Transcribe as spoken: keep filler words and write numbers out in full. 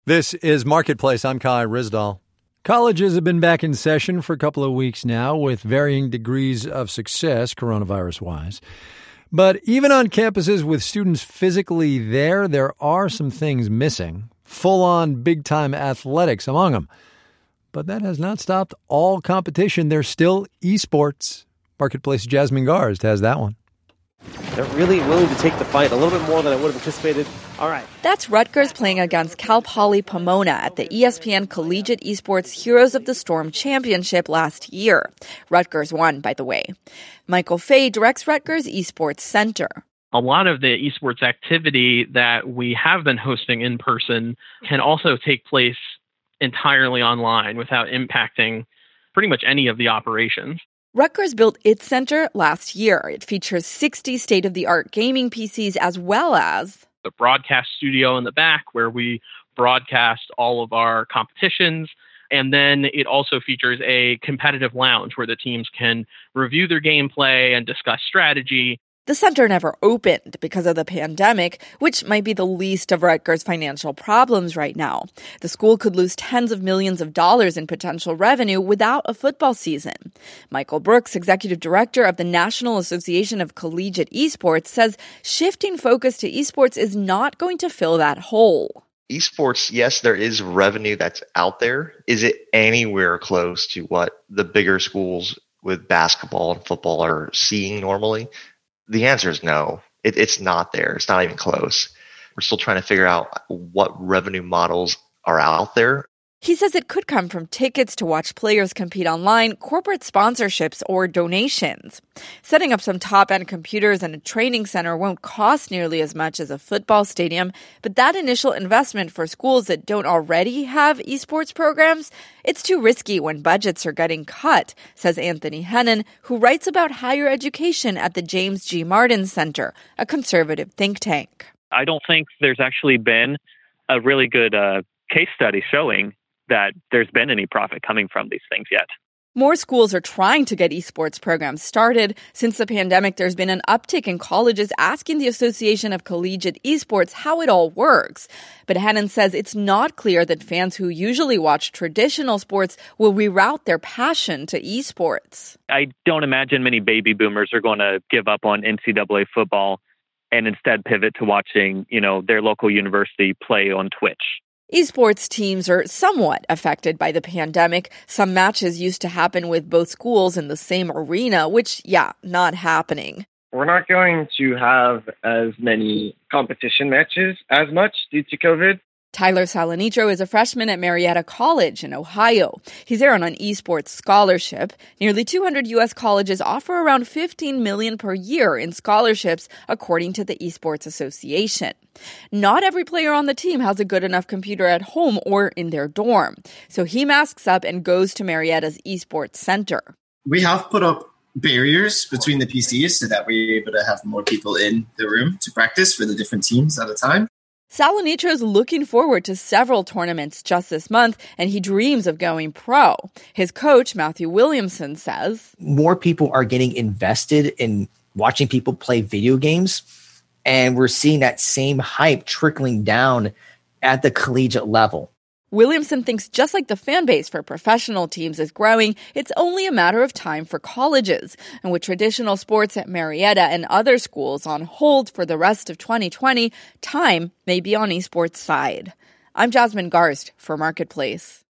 This is Marketplace. I'm Kai Ryssdal. Colleges have been back in session for a couple of weeks now with varying degrees of success, coronavirus-wise. But even on campuses with students physically there, there are some things missing. Full-on big-time athletics among them. But that has not stopped all competition. There's still esports. Marketplace's Jasmine Garsd has that one. They're really willing to take the fight a little bit more than I would have anticipated. All right. That's Rutgers playing against Cal Poly Pomona at the E S P N Collegiate Esports Heroes of the Storm Championship last year. Rutgers won, by the way. Michael Fay directs Rutgers Esports Center. A lot of the esports activity that we have been hosting in person can also take place entirely online without impacting pretty much any of the operations. Rutgers built its center last year. It features sixty state-of-the-art gaming P Cs as well as the broadcast studio in the back where we broadcast all of our competitions. And then it also features a competitive lounge where the teams can review their gameplay and discuss strategy. The center never opened because of the pandemic, which might be the least of Rutgers' financial problems right now. The school could lose tens of millions of dollars in potential revenue without a football season. Michael Brooks, executive director of the National Association of Collegiate Esports, says shifting focus to esports is not going to fill that hole. Esports, yes, there is revenue that's out there. Is it anywhere close to what the bigger schools with basketball and football are seeing normally? The answer is no. It, it's not there. It's not even close. We're still trying to figure out what revenue models are out there. He says it could come from tickets to watch players compete online, corporate sponsorships, or donations. Setting up some top-end computers and a training center won't cost nearly as much as a football stadium, but that initial investment for schools that don't already have esports programs, it's too risky when budgets are getting cut, says Anthony Hennon, who writes about higher education at the James G. Martin Center, a conservative think tank. I don't think there's actually been a really good uh, case study showing that there's been any profit coming from these things yet. More schools are trying to get esports programs started. Since the pandemic, there's been an uptick in colleges asking the Association of Collegiate Esports how it all works. But Hannon says it's not clear that fans who usually watch traditional sports will reroute their passion to esports. I don't imagine many baby boomers are going to give up on N C double A football and instead pivot to watching, you know, their local university play on Twitch. Esports teams are somewhat affected by the pandemic. Some matches used to happen with both schools in the same arena, which, yeah, not happening. We're not going to have as many competition matches as much due to COVID. Tyler Salanitro is a freshman at Marietta College in Ohio. He's there on an esports scholarship. Nearly two hundred U S colleges offer around fifteen million dollars per year in scholarships, according to the Esports Association. Not every player on the team has a good enough computer at home or in their dorm. So he masks up and goes to Marietta's Esports Center. We have put up barriers between the P Cs so that we're able to have more people in the room to practice for the different teams at a time. Salonitro's looking forward to several tournaments just this month, and he dreams of going pro. His coach, Matthew Williamson, says, more people are getting invested in watching people play video games, and we're seeing that same hype trickling down at the collegiate level. Williamson thinks just like the fan base for professional teams is growing, it's only a matter of time for colleges. And with traditional sports at Marietta and other schools on hold for the rest of twenty twenty, time may be on esports' side. I'm Jasmine Garsd for Marketplace.